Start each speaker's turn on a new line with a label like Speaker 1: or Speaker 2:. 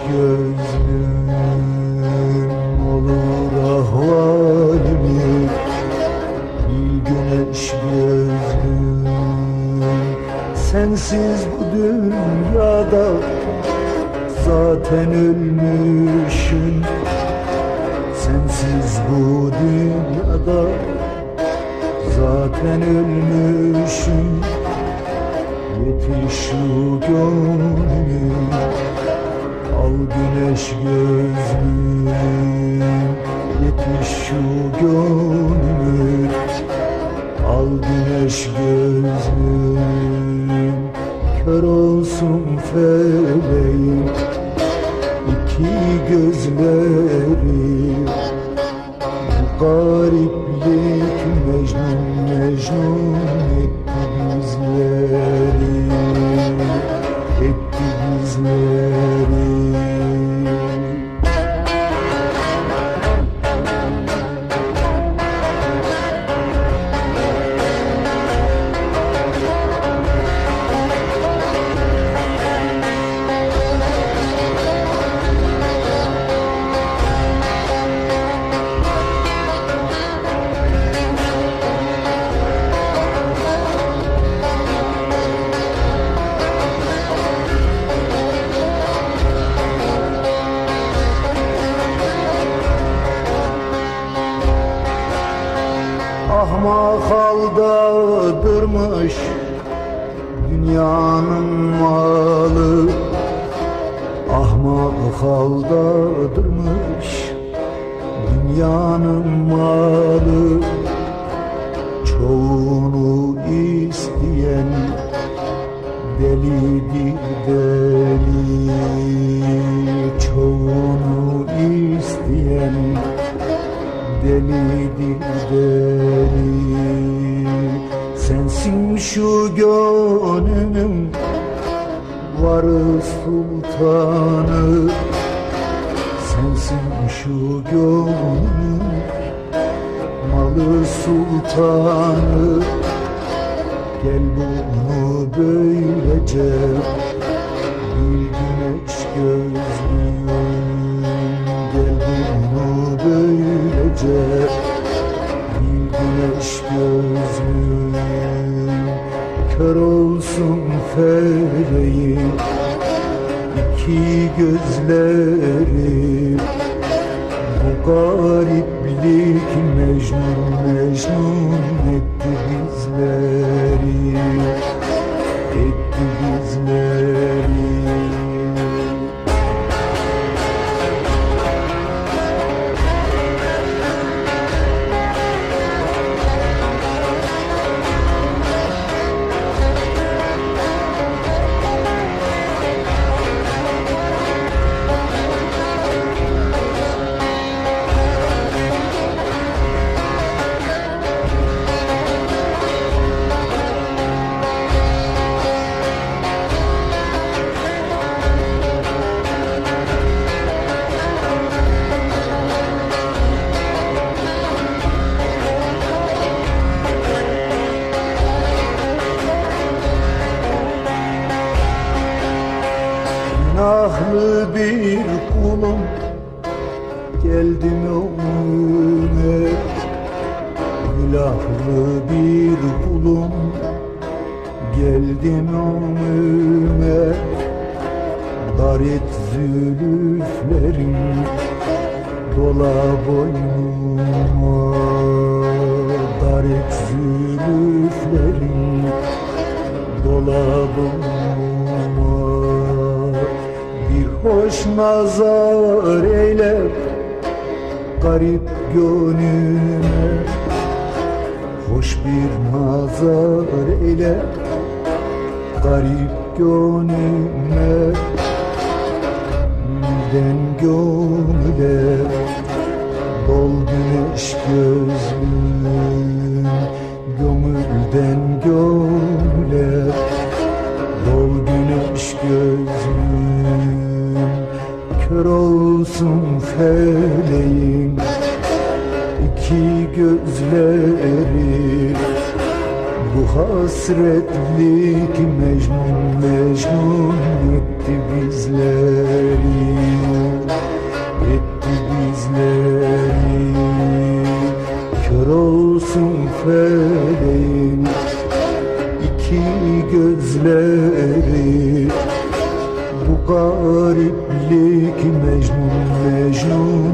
Speaker 1: gözlüm olur ahvalimi, bir güneş gözlüm. Sensiz bu dünyada zaten ölmüşüm. Sensiz bu dünyada zaten ölmüşüm. Yetiş şu gönlüm, al güneş gözlüm. Yetiş şu gönlüm, al güneş gözlüm. Kör olsun feleğim iki gözleri, bu gariplik Mecnun Mecnun etti bizleri, etti bizleri. Ahmak aldadırmış dünyanın malı, ahmak aldadırmış dünyanın malı. Çoğunu isteyen delidir deli, çoğunu isteyen delidir deli. Sensin şu gönlümün varı sultanı, sensin şu gönlümün malı sultanı. Gel bunu böylece bir güneş gözlüm, gel bunu böylece bir güneş gözlüm. Kör olsun feleğim iki gözleri, bu gariplik Mecnun Mecnun etti bizleri, etti bizleri. Günahlı bir kulum geldim önüne, günahlı bir kulum geldim önüme. Dar et zülüflerin dola boynuma, dar et zülüflerin dola boynuma. Bir hoş nazar eyle garip gönlüme, hoş bir nazar eyle garip gönlüme. Gönülden gönüle dol güneş gözlüm, gönülden gönüle dol güneş gözlüm. Kör olsun feleğim iki gözleri, bu hasretlik Mecnun Mecnun etti bizleri. feleğin iki gözleri. Bu gariplik Mecnun Mecnun